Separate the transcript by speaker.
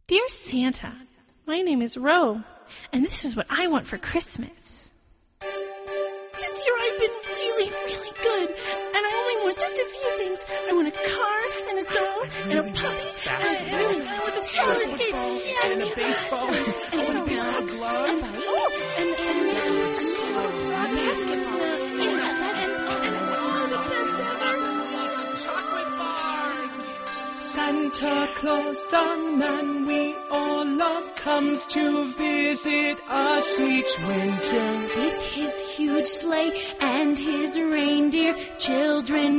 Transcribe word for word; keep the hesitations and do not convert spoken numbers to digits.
Speaker 1: Dear Santa, my name is Ro, and this is what I want for Christmas. This year I've been really, really good, and I only want just a few things. I want a car, and a dog, and a puppy, and I really want some roller skates, yeah,
Speaker 2: and a baseball,
Speaker 1: and
Speaker 2: and a baseball glove,
Speaker 1: and oh, and and and a basketball, yeah, and and oh, the best ever.
Speaker 2: Lots of chocolate bars. Santa Claus, the man we all love, comes to visit us each winter
Speaker 1: with his huge sleigh and his reindeer children.